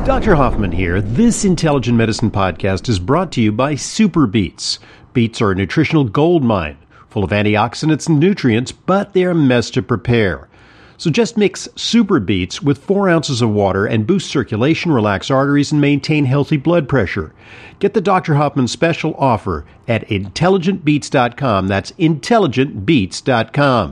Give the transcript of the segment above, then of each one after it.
Dr. Hoffman here. This Intelligent Medicine podcast is brought to you by Super Beets. Beets are a nutritional gold mine, full of antioxidants and nutrients, but they're a mess to prepare. So just mix Super Beets with 4 ounces of water and boost circulation, relax arteries, and maintain healthy blood pressure. Get the Dr. Hoffman special offer at intelligentbeets.com. That's intelligentbeets.com.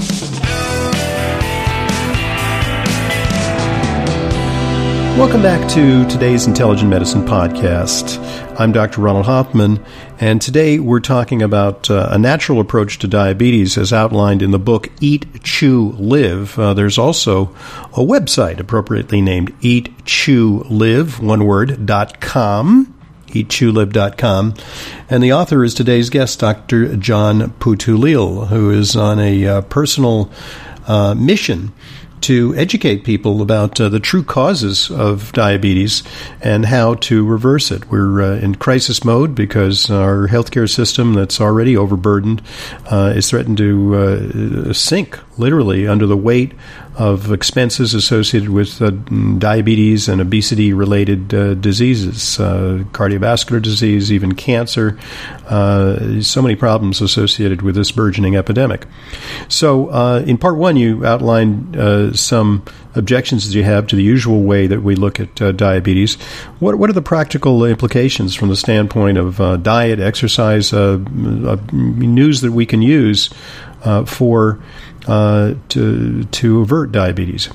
Welcome back to today's Intelligent Medicine podcast. I'm Dr. Ronald Hoffman, and today we're talking about a natural approach to diabetes as outlined in the book Eat, Chew, Live. There's also a website appropriately named eatchewlive, one word, .com, eatchewlive.com. And the author is today's guest, Dr. John Putulil, who is on a personal mission to educate people about the true causes of diabetes and how to reverse it. We're in crisis mode because our healthcare system that's already overburdened is threatened to sink literally under the weight of expenses associated with diabetes and obesity-related diseases, cardiovascular disease, even cancer, so many problems associated with this burgeoning epidemic. So in part one, you outlined some objections that you have to the usual way that we look at diabetes. What are the practical implications from the standpoint of diet, exercise, news that we can use to avert diabetes?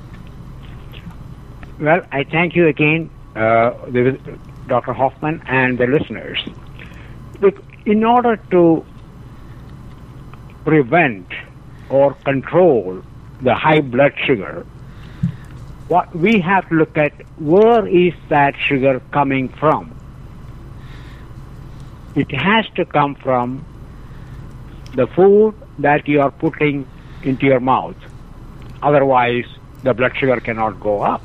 Well, I thank you again, Dr. Hoffman and the listeners. Look, in order to prevent or control the high blood sugar, what we have to look at, where is that sugar coming from? It has to come from the food that you are putting into your mouth. Otherwise, the blood sugar cannot go up.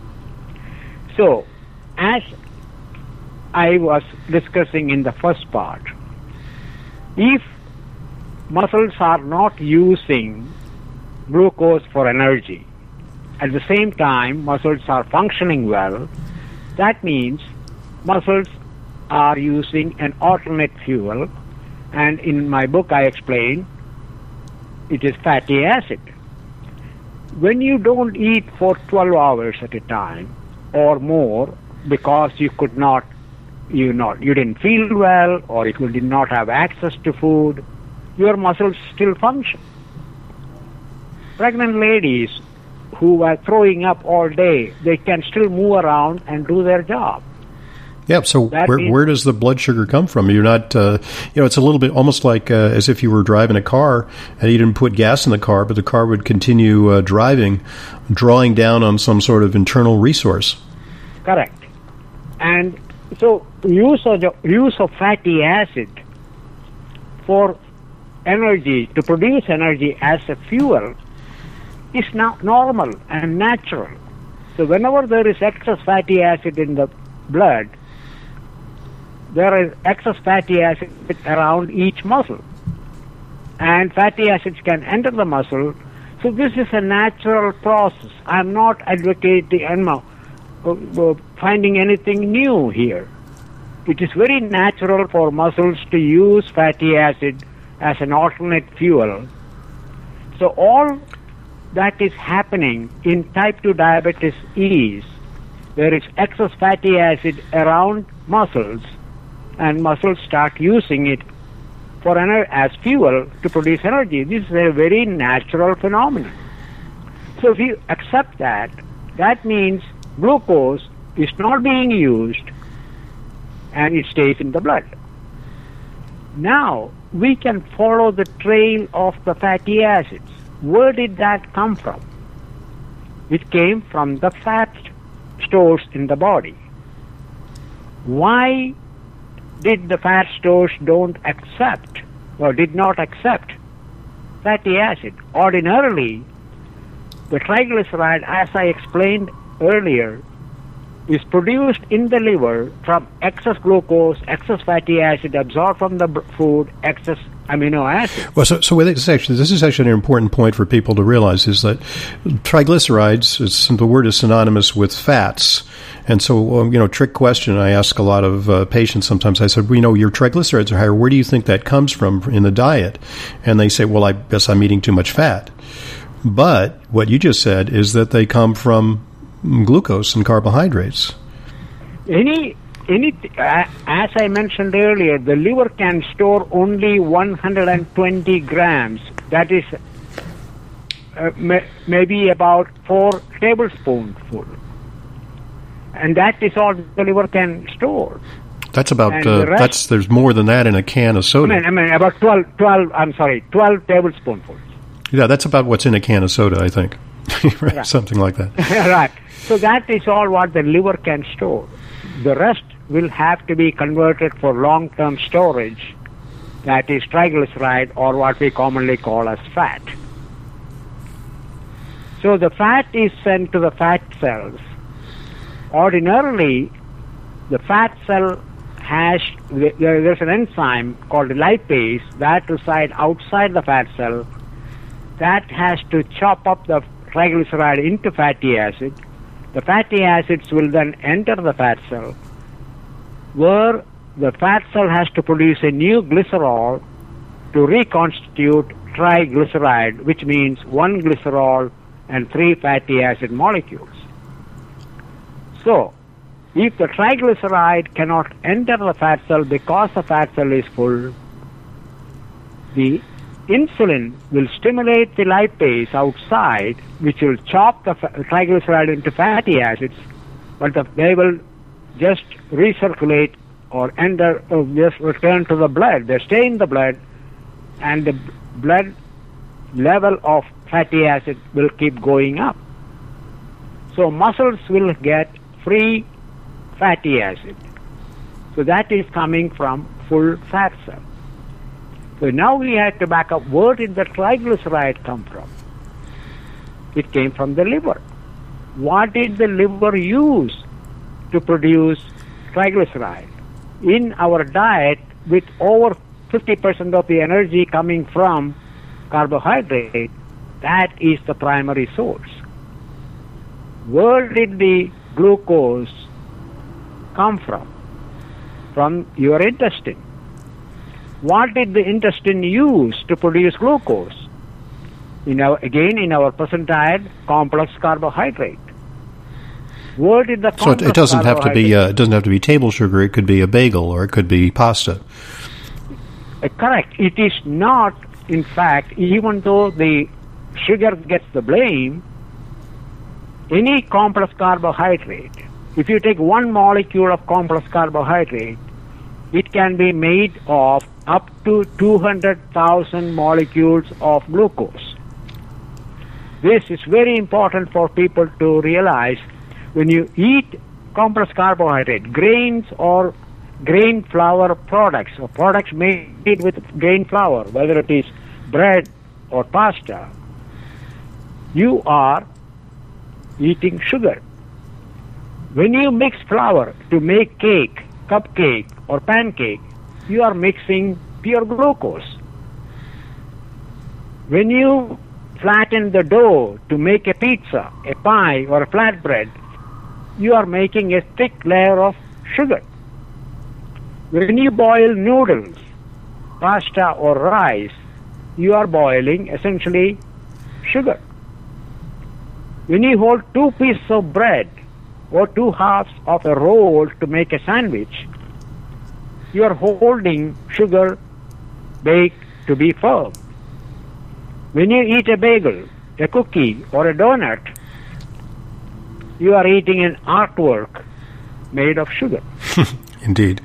So, as I was discussing in the first part, if muscles are not using glucose for energy, at the same time muscles are functioning well, that means muscles are using an alternate fuel, and in my book I explain it is fatty acid. When you don't eat for 12 hours at a time or more because you didn't feel well or you did not have access to food, your muscles still function. Pregnant ladies who are throwing up all day, they can still move around and do their job. Yeah, so where does the blood sugar come from? You're not, it's a little bit almost like as if you were driving a car and you didn't put gas in the car, but the car would continue driving, drawing down on some sort of internal resource. Correct. And so use of fatty acid for energy, to produce energy as a fuel, is now normal and natural. So whenever there is excess fatty acid in the blood, there is excess fatty acid around each muscle. And fatty acids can enter the muscle. So this is a natural process. I'm not advocating finding anything new here. It is very natural for muscles to use fatty acid as an alternate fuel. So all that is happening in type 2 diabetes is there is excess fatty acid around muscles, and muscles start using it as fuel to produce energy. This is a very natural phenomenon. So if you accept that, that means glucose is not being used and it stays in the blood. Now, we can follow the trail of the fatty acids. Where did that come from? It came from the fat stores in the body. Why did the fat stores did not accept fatty acid? Ordinarily, the triglyceride, as I explained earlier, is produced in the liver from excess glucose, excess fatty acid absorbed from the food, excess amino acids. Well, so with this is actually an important point for people to realize, is that triglycerides, the word is synonymous with fats. And so, trick question I ask a lot of patients sometimes. I said, your triglycerides are higher. Where do you think that comes from in the diet? And they say, well, I guess I'm eating too much fat. But what you just said is that they come from glucose and carbohydrates. As I mentioned earlier, the liver can store only 120 grams. That is maybe about 4 tablespoonfuls. And that is all the liver can store. That's about, there's more than that in a can of soda. I mean about 12 tablespoonfuls. Yeah, that's about what's in a can of soda, I think. Right. Something like that. Right. So that is all what the liver can store. The rest will have to be converted for long-term storage, that is triglyceride, or what we commonly call as fat. So the fat is sent to the fat cells. Ordinarily, the fat cell there's an enzyme called lipase that resides outside the fat cell that has to chop up the triglyceride into fatty acid. The fatty acids will then enter the fat cell, where the fat cell has to produce a new glycerol to reconstitute triglyceride, which means 1 glycerol and 3 fatty acid molecules. So, if the triglyceride cannot enter the fat cell because the fat cell is full, the insulin will stimulate the lipase outside, which will chop the triglyceride into fatty acids, but they will just recirculate or just return to the blood. They stay in the blood, and the blood level of fatty acid will keep going up. So muscles will get free fatty acid. So that is coming from full fat cell. So now we have to back up. Where did the triglyceride come from? It came from the liver. What did the liver use to produce triglyceride? In our diet, with over 50% of the energy coming from carbohydrate, that is the primary source. Where did the glucose come from? From your intestine. What did the intestine use to produce glucose? In our present diet, complex carbohydrate. Where did the complex So it doesn't have to be table sugar. It could be a bagel or it could be pasta. Correct. It is not. In fact, even though the sugar gets the blame, any complex carbohydrate, if you take one molecule of complex carbohydrate, it can be made of up to 200,000 molecules of glucose. This is very important for people to realize. When you eat complex carbohydrate, grains or grain flour products, or products made with grain flour, whether it is bread or pasta, you are eating sugar. When you mix flour to make cake, cupcake, or pancake, you are mixing pure glucose. When you flatten the dough to make a pizza, a pie, or a flatbread, you are making a thick layer of sugar. When you boil noodles, pasta, or rice, you are boiling essentially sugar. When you hold 2 pieces of bread or 2 halves of a roll to make a sandwich, you are holding sugar baked to be firm. When you eat a bagel, a cookie, or a donut, you are eating an artwork made of sugar. Indeed.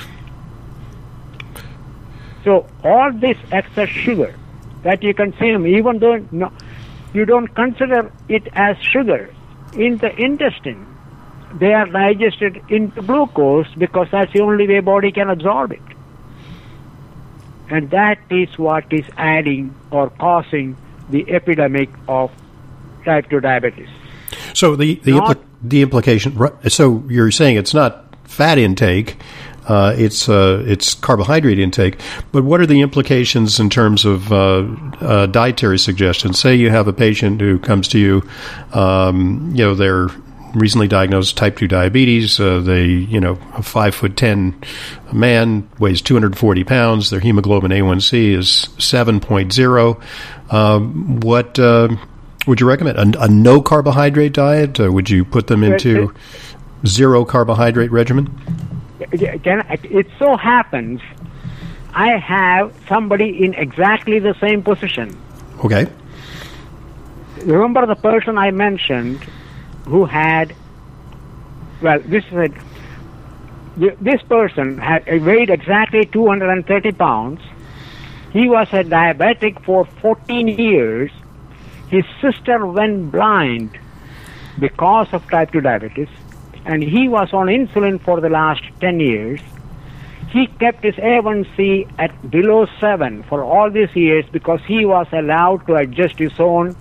So all this excess sugar that you consume, even though you don't consider it as sugar, in the intestine, they are digested into glucose because that's the only way body can absorb it. And that is what is adding or causing the epidemic of type 2 diabetes. So the implication, so you're saying it's not fat intake its carbohydrate intake. But what are the implications in terms of dietary suggestions? Say you have a patient who comes to you, they're recently diagnosed type 2 diabetes. A 5'10" man, weighs 240 pounds. Their hemoglobin A1C is 7.0. What would you recommend? A no carbohydrate diet? Would you put them into zero carbohydrate regimen? It so happens I have somebody in exactly the same position. Okay. Remember the person I mentioned who had, this person had weighed exactly 230 pounds. He was a diabetic for 14 years. His sister went blind because of type 2 diabetes, and he was on insulin for the last 10 years. He kept his A1C at below 7 for all these years because he was allowed to adjust his own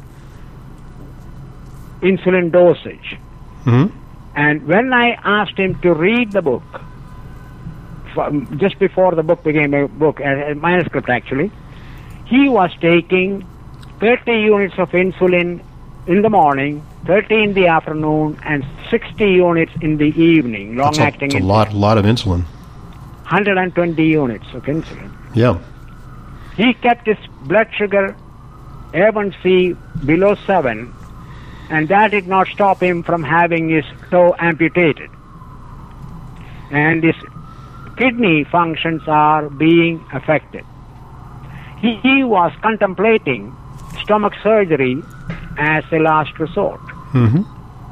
insulin dosage. Mm-hmm. And when I asked him to read the book, just before the book became a book, a manuscript actually, he was taking 30 units of insulin in the morning, 30 in the afternoon, and 60 units in the evening, long-acting insulin. That's a lot of insulin. 120 units of insulin. Yeah. He kept his blood sugar A1C below 7, and that did not stop him from having his toe amputated. And his kidney functions are being affected. He was contemplating stomach surgery as a last resort. Mm-hmm.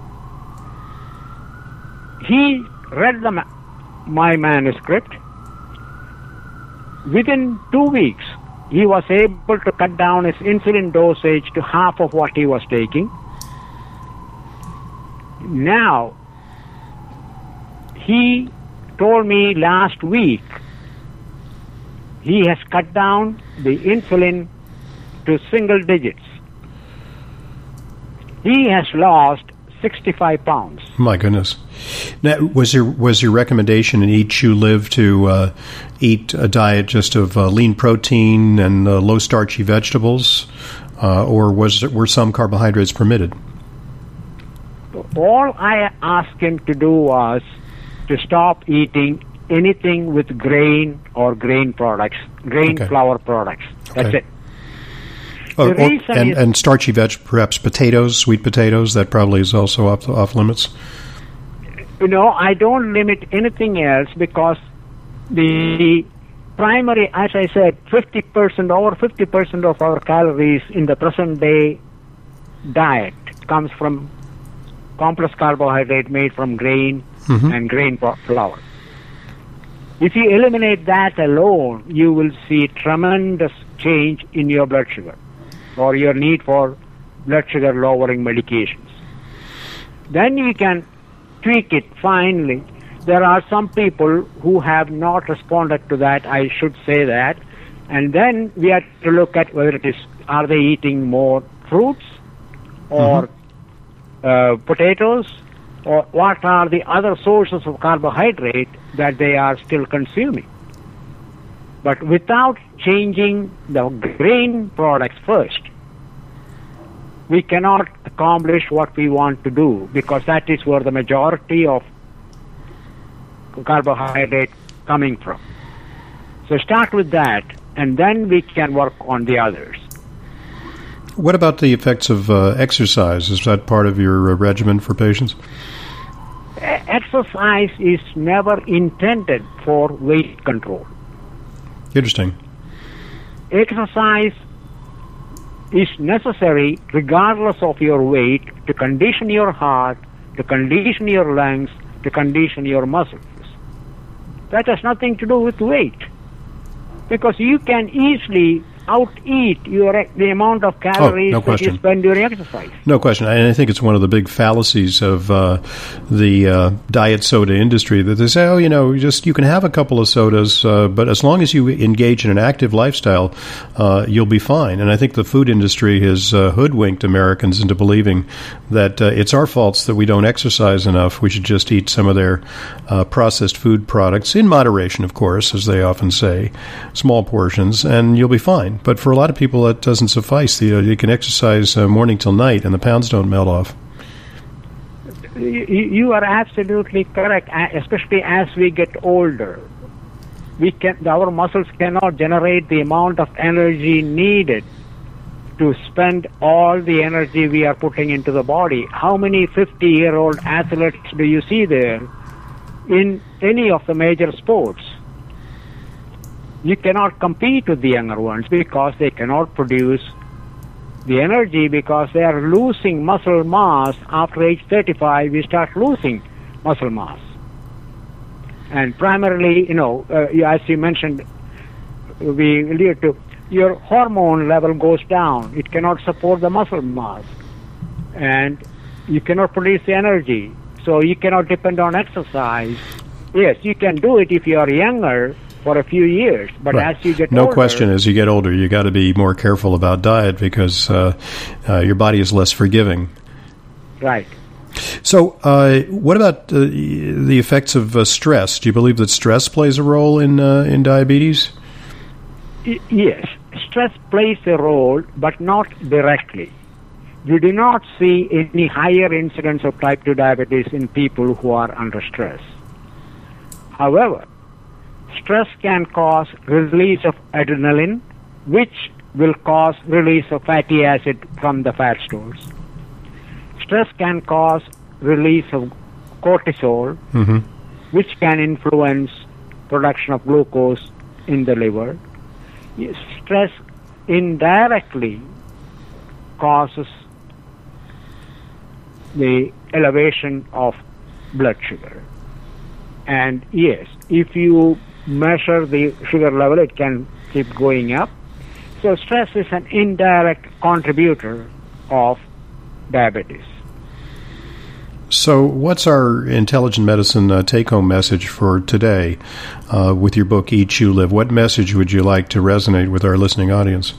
He read my manuscript. Within 2 weeks, he was able to cut down his insulin dosage to half of what he was taking. Now, he told me last week he has cut down the insulin to single digits. He has lost 65 pounds. My goodness. Now, was your recommendation in Eat, Chew, Live to eat a diet just of lean protein and low starchy vegetables, or were some carbohydrates permitted? All I asked him to do was to stop eating anything with grain or grain products, flour products. That's it. And starchy perhaps potatoes, sweet potatoes, that probably is also off limits? I don't limit anything else because the primary, as I said, over 50% of our calories in the present day diet comes from complex carbohydrate made from grain and grain flour. If you eliminate that alone, you will see tremendous change in your blood sugar or your need for blood sugar lowering medications. Then you can tweak it finely. There are some people who have not responded to that, I should say that. And then we have to look at whether are they eating more fruits or potatoes, or what are the other sources of carbohydrate that they are still consuming. But without changing the grain products first, we cannot accomplish what we want to do, because that is where the majority of carbohydrate coming from. So start with that, and then we can work on the others. What about the effects of exercise? Is that part of your regimen for patients? Exercise is never intended for weight control. Interesting. Exercise is necessary regardless of your weight to condition your heart, to condition your lungs, to condition your muscles. That has nothing to do with weight, because you can easily out-eat the amount of calories that you spend during exercise. No question. And I think it's one of the big fallacies of the diet soda industry that they say, you can have a couple of sodas, but as long as you engage in an active lifestyle, you'll be fine. And I think the food industry has hoodwinked Americans into believing that it's our faults that we don't exercise enough. We should just eat some of their processed food products, in moderation, of course, as they often say, small portions, and you'll be fine. But for a lot of people, that doesn't suffice. You can exercise morning till night, and the pounds don't melt off. You are absolutely correct, especially as we get older. Our muscles cannot generate the amount of energy needed to spend all the energy we are putting into the body. How many 50-year-old athletes do you see there in any of the major sports? You cannot compete with the younger ones because they cannot produce the energy, because they are losing muscle mass. After age 35, we start losing muscle mass. And primarily, as you mentioned, we lead to your hormone level goes down. It cannot support the muscle mass. And you cannot produce the energy. So you cannot depend on exercise. Yes, you can do it if you are younger, for a few years, but as you get older... No question, as you get older, you got to be more careful about diet because your body is less forgiving. Right. So what about the effects of stress? Do you believe that stress plays a role in diabetes? Yes, stress plays a role, but not directly. You do not see any higher incidence of type 2 diabetes in people who are under stress. However, stress can cause release of adrenaline, which will cause release of fatty acid from the fat stores. Stress can cause release of cortisol, which can influence production of glucose in the liver. Stress indirectly causes the elevation of blood sugar. And yes, if you measure the sugar level, it can keep going up. So stress is an indirect contributor of diabetes. So what's our intelligent medicine take-home message for today with your book, Eat, Chew, Live? What message would you like to resonate with our listening audience?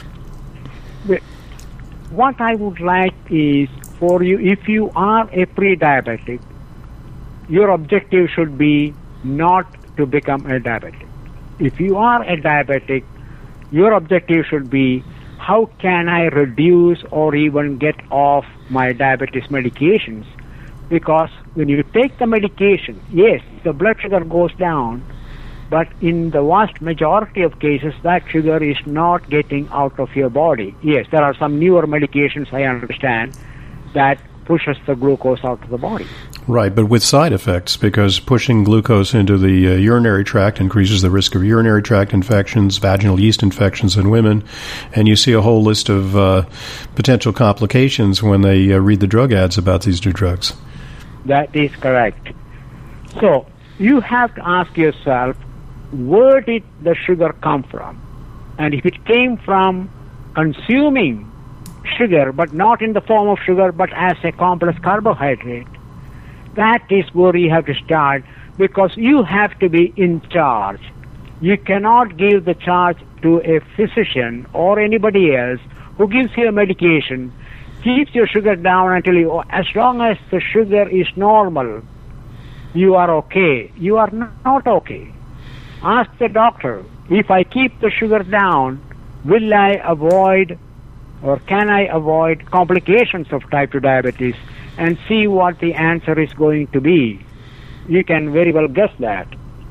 What I would like is for you, if you are a pre-diabetic, your objective should be not to become a diabetic. If you are a diabetic, your objective should be, how can I reduce or even get off my diabetes medications? Because when you take the medication, yes, the blood sugar goes down, but in the vast majority of cases, that sugar is not getting out of your body. Yes, there are some newer medications, I understand, that pushes the glucose out of the body. Right, but with side effects, because pushing glucose into the urinary tract increases the risk of urinary tract infections, vaginal yeast infections in women, and you see a whole list of potential complications when they read the drug ads about these new drugs. That is correct. So you have to ask yourself, where did the sugar come from? And if it came from consuming sugar, but not in the form of sugar, but as a complex carbohydrate, that is where you have to start, because you have to be in charge. You cannot give the charge to a physician or anybody else who gives you a medication, keeps your sugar down and tell you, as long as the sugar is normal, you are okay. You are not okay. Ask the doctor, if I keep the sugar down, will I avoid or can I avoid complications of type 2 diabetes, and see what the answer is going to be. You can very well guess that.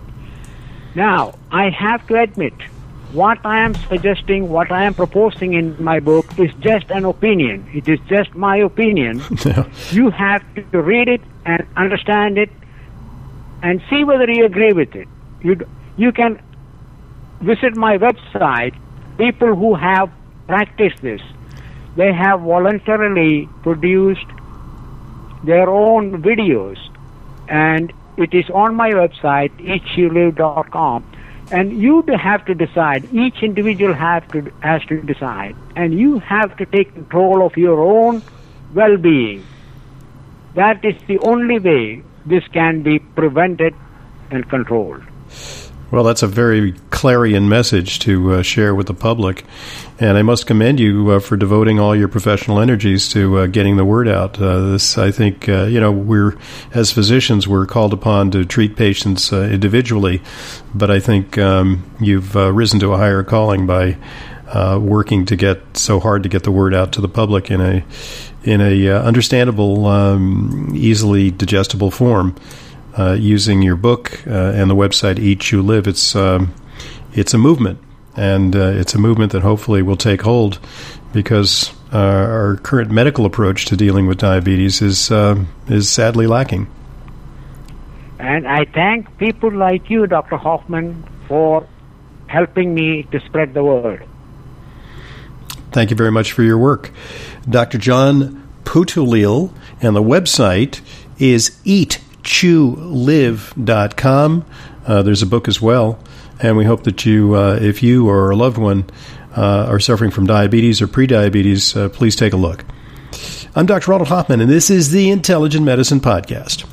Now, I have to admit, what I am suggesting, what I am proposing in my book is just an opinion. It is just my opinion. You have to read it and understand it and see whether you agree with it. You can visit my website. People who have practiced this, they have voluntarily produced their own videos, and it is on my website, eatchewlive.com. And you have to decide. Each individual has to decide. And you have to take control of your own well-being. That is the only way this can be prevented and controlled. Well, that's a very clarion message to share with the public. And I must commend you for devoting all your professional energies to getting the word out. This, I think, we're, as physicians, we're called upon to treat patients individually. But I think you've risen to a higher calling by working to get so hard to get the word out to the public in a understandable, easily digestible form. Using your book and the website Eat, You, Live, it's a movement, and it's a movement that hopefully will take hold, because our current medical approach to dealing with diabetes is sadly lacking. And I thank people like you, Dr. Hoffman, for helping me to spread the word. Thank you very much for your work. Dr. John Pootulil, and the website is eatchewlive.com. There's a book as well, and we hope that you, if you or a loved one are suffering from diabetes or prediabetes, please take a look. I'm Dr. Ronald Hoffman, and this is the Intelligent Medicine Podcast.